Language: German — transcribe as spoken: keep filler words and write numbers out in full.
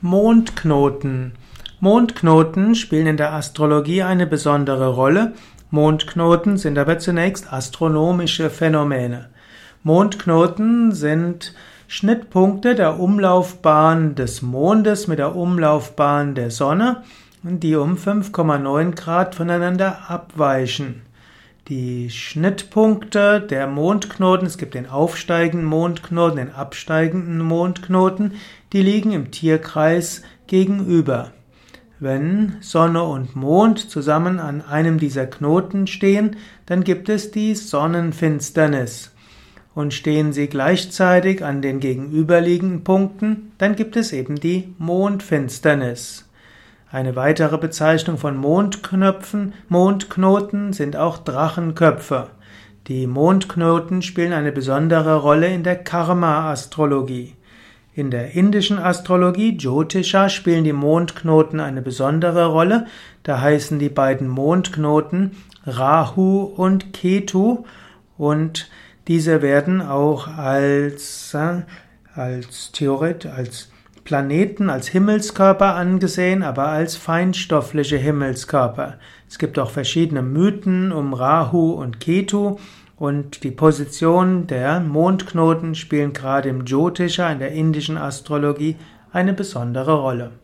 Mondknoten. Mondknoten spielen in der Astrologie eine besondere Rolle. Mondknoten sind aber zunächst astronomische Phänomene. Mondknoten sind Schnittpunkte der Umlaufbahn des Mondes mit der Umlaufbahn der Sonne, die um fünf Komma neun Grad voneinander abweichen. Die Schnittpunkte der Mondknoten, es gibt den aufsteigenden Mondknoten, den absteigenden Mondknoten, die liegen im Tierkreis gegenüber. Wenn Sonne und Mond zusammen an einem dieser Knoten stehen, dann gibt es die Sonnenfinsternis. Und stehen sie gleichzeitig an den gegenüberliegenden Punkten, dann gibt es eben die Mondfinsternis. Eine weitere Bezeichnung von Mondknöpfen, Mondknoten sind auch Drachenköpfe. Die Mondknoten spielen eine besondere Rolle in der Karma-Astrologie. In der indischen Astrologie, Jyotisha, spielen die Mondknoten eine besondere Rolle. Da heißen die beiden Mondknoten Rahu und Ketu und diese werden auch als, als Theoret, als Planeten, als Himmelskörper angesehen, aber als feinstoffliche Himmelskörper. Es gibt auch verschiedene Mythen um Rahu und Ketu und die Position der Mondknoten spielen gerade im Jyotisha, in der indischen Astrologie, eine besondere Rolle.